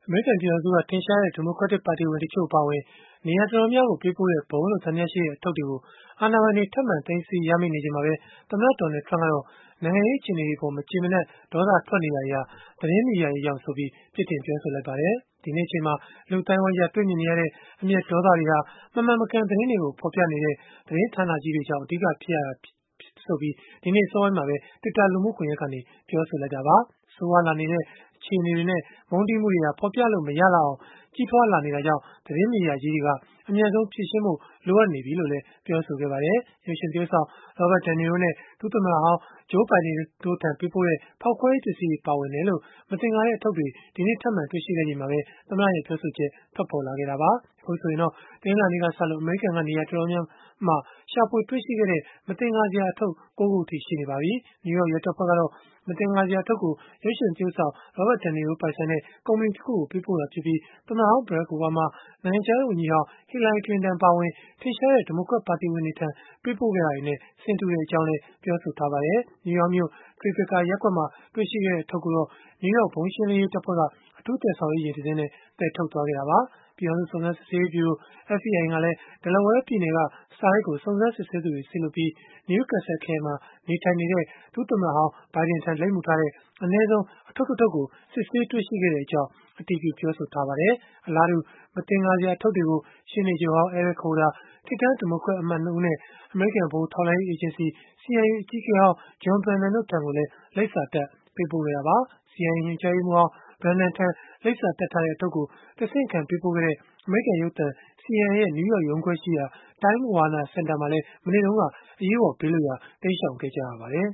အမေရိကန်ပြည်ထောင်စုက ထင်ရှားတဲ့ ဒီမိုကရက်တစ်ပါတီဝင်တချို့ အပါအဝင် နေရာတော်တော်များများကို ပေးပို့တဲ့ ဗုံးလို့ သံသယရှိတဲ့ အထုပ်တွေကို အာဏာပိုင်တွေ ထပ်မံသိမ်းဆည်းရမိနေချိန်မှာပဲ သမ္မတ Donald Trump ကတော့ နိုင်ငံရေး အခြေအနေတွေအပေါ် မကျေမနပ် ဒေါသထွက်နေတာတွေဟာ သတင်းမီဒီယာတွေကြောင့်ဆိုပြီး ပြစ်တင်ပြောဆိုလိုက်ပါတယ်။ ဒီနေ့အချိန်မှာ လူ့အသိုင်းအဝန်းကြား တွေ့မြင်နေရတဲ့ အမျက်ဒေါသတွေဟာ မမှန်မကန် သတင်းတွေကို ဖော်ပြနေတဲ့ သတင်းဌာနကြီးတွေကြောင့် အဓိကဖြစ်ရတာဆိုပြီး ဒီနေ့အစောပိုင်းမှာပဲ Twitter လူမှုကွန်ရက်ကနေ ပြောဆိုလိုက်တာပါ။ ဆိုးရွားလာနေတဲ့ အခြေအနေတွေနဲ့ မုန်းတီးမှုတွေဟာ ဖော်ပြလို့မရလောက်အောင် ကြီးထွားလာနေတာကြောင့် သတင်းမီဒီယာကြီးတွေက အမြန်ဆုံး ဖြေရှင်းဖို့ လိုအပ်နေပြီလို့လည်း ပြောပါတယ်။ ရုပ်ရှင်သရုပ်ဆောင် Robert De Niro နဲ့ ဒုသမ္မတဟောင်း Joe Biden တို့ထံ ပေးပို့တဲ့ ဖောက်ခွဲရေးပစ္စည်းတွေ ပါဝင်တယ်လို့ မသင်္ကာတဲ့ အထုပ်တွေ ဒီနေ့ထပ်မံတွေ့ရှိခဲ့ချိန်မှာပဲ သမ္မတရဲ့ ပြောဆိုချက် ထွက်ပေါ်လာခဲ့တာပါ။ အခုဆိုရင်တော့ တနင်္လာနေ့ကစလို့ အမေရိကန်က နေရာတော်တော်များများမှာ ရှာဖွေတွေ့ရှိခဲ့တဲ့ မသင်္ကာစရာအထုပ် ၉ ခုအထိ ရှိနေပါပြီ။ နယူးယောက် ရဲတပ်ဖွဲ့ကတော့ မသင်္ကာစရာ အထုပ်ကို ရုပ်ရှင်သရုပ်ဆောင် Robert De Niro ပိုင်ဆိုင်တဲ့ ကုမ္ပဏီတခုကို ပေးပို့ခဲ့တာဖြစ်ပြီး သမ္မတဟောင်း Barack Obama နိုင်ငံခြားရေးဝန်ကြီးဟောင်း Hillary Clinton အပါအဝင် ထင်ရှားတဲ့ ဒီမိုကရက်ပါတီဝင်တွေထံ ပေးပို့ခဲ့တာတွေနဲ့ ဆင်တူကြောင်းလည်း ပြောဆိုထားပါတယ်။ နယူးယောက်မြို့ Tribeca ရပ်ကွက်မှာ တွေ့ရှိခဲ့တဲ့ အထုပ်ကိုတော့ နယူးယောက် ဗုံးရှင်းလင်းရေးတပ်ဖွဲ့က အထူးသယ်ဆောင်ရေးယာဉ်တစင်းနဲ့ သယ်ထုတ်သွားခဲ့တာပါ။ ပြည်ထောင်စု စုံစမ်းစစ်ဆေးရေးဗျုရို (FBI) ကလည်း Delaware ပြည်နယ်က စာတိုက်ကို စုံစမ်းစစ်ဆေးသူတွေ စေလွှတ်ပြီး Newcastle ခရိုင်မှာ နေထိုင်နေတဲ့ ဒုသမ္မတဟောင်း Biden ထံ လိပ်မူထားတဲ့ အနည်းဆုံး အထုပ်တထုပ်ကို စစ်ဆေးတွေ့ရှိခဲ့ကြောင်း အတည်ပြု ပြောဆိုထားပါတယ်။ အလားတူ မသင်္ကာစရာ အထုပ်တွေကို ရှေ့နေချုပ်ဟောင်း Eric Holder ၊ ထိပ်တန်း ဒီမိုကရက်အမတ် ၂ ဦးနဲ့ အမေရိကန် ဗဟိုထောက်လှမ်းရေး အေဂျင်စီ (CIA) အကြီးအကဲဟောင်း John Brennan တို့ထံလည်း လိပ်စာတပ် ပေးပို့ခဲ့တာပါ။ CIA ညွှန်ကြားရေးမှူးဟောင်း Brennan ထံ လိပ်စာတပ်ထားတဲ့ အထုပ်ကို တဆင့်ခံပေးပို့ခဲ့တဲ့ အမေရိကန်ရုပ်သံ CNN ရဲ့ နယူးယောက် ရုံးခွဲရှိရာ Time Warner Center မှာလည်း မနေ့တုန်းက အရေးပေါ် ဘေးလွတ်ရာ တိမ်းရှောင်ခဲ့ကြရပါတယ်